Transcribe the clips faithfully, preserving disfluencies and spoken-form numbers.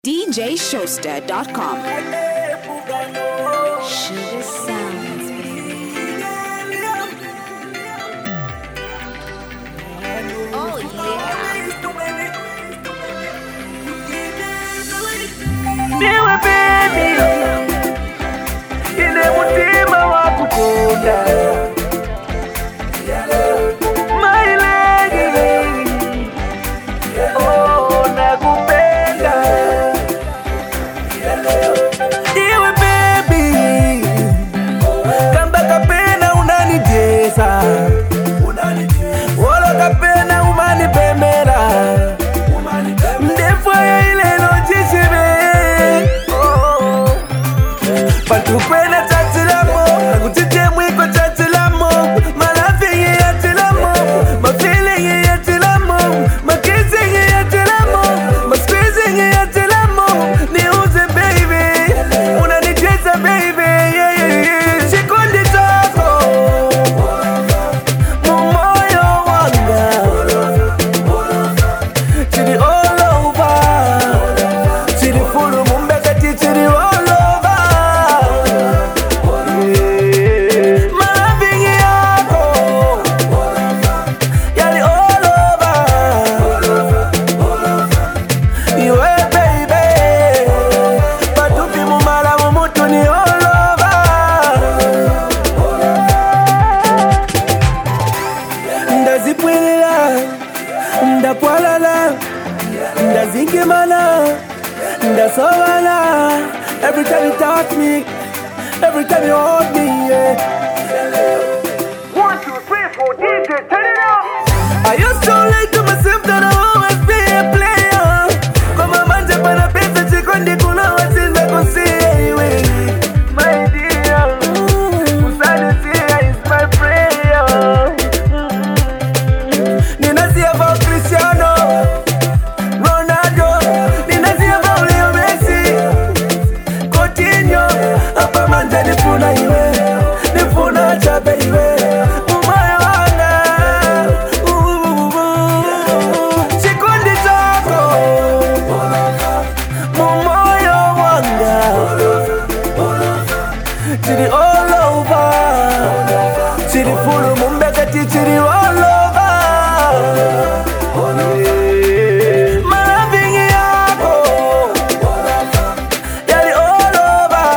D J Showster dot com. Sugar Sounds, baby. Oh yeah. Niwe baby, ine mutima wakukunda. My lady, oh nakupenda. Niwe baby, kamba kapena unanijeza, wala kapena umanipemera. Mdefu ya ile lojishime, patukwena tatilamo, nakutite mwiko tatilamo, malafi ya tilamo, mafeeling ya tilamo, makissing ya tilamo, masqueezing ya tilamo. Niuze baby, unanijeza baby, yeah, yeah, yeah. Shikundi tako, mumoyo wanga, chidi all over, chidi fulu mumbekati chidi all over. Yeah. Malaving yako, yali all over. Iwe baby, patupi mumala mumutu ni all over. Ndazipwilila, ndapwalala, ndazingimana, ndasowala. Every time you touch me, every time you hold me, yeah. One, two, three, four, D J, turn it up. I used to lie to myself that I always be a player. Kama manje pana pesa chikondi kuna wasinda kusiwe. My dear, usanesia is my prayer. Ninasia about Cristiano Ronaldo, ninasia about Leo Messi, Coutinho. Hapa manje nifuna iwe, nifuna chape iwe. Umoyo wanga, chikundi chako, mumoyo wanga, chidi all over, chidi fulu mumbekati chidi all over. Yeah. Malaving yako, yali all over.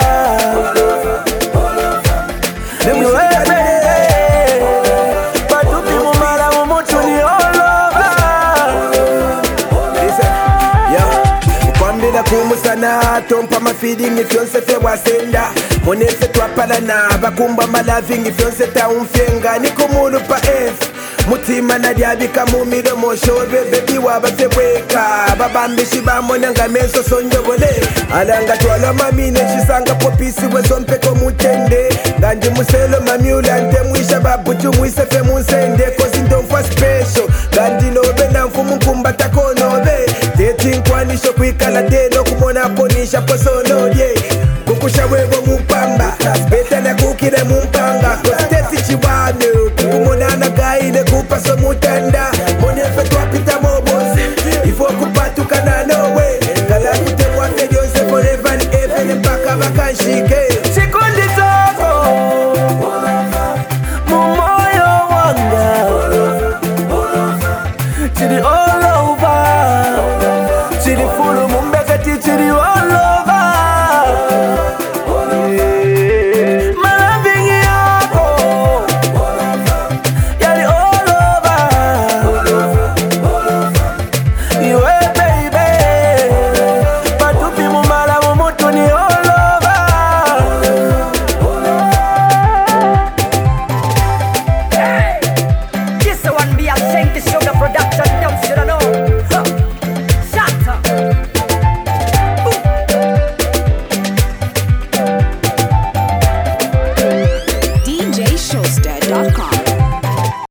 Niwe baby, patupi mumala mumutu ni all over. Listen, yo, ukwambila kumusana, tompa mafeeding ifyonse fe wasenda. Monese twapala na, bakumba malaving ifyonse ta umfyenga. Nikumulu pa F, mutima na diabika mumiro moshobe. Baby waba febweka, babambishi bamona nga menso sonjobole. Alanga twala mamine, shisanga popisi wezompeko mutende. Gandi muselo mamiulante mwisha babuchu mwise fe munsende. Cause in don't for special, gandi lobe na mfumu kumbata konobe. Dating kwanisho kuikala de no kumona ponisha posono, yeah. Kukusha wewe mupamba,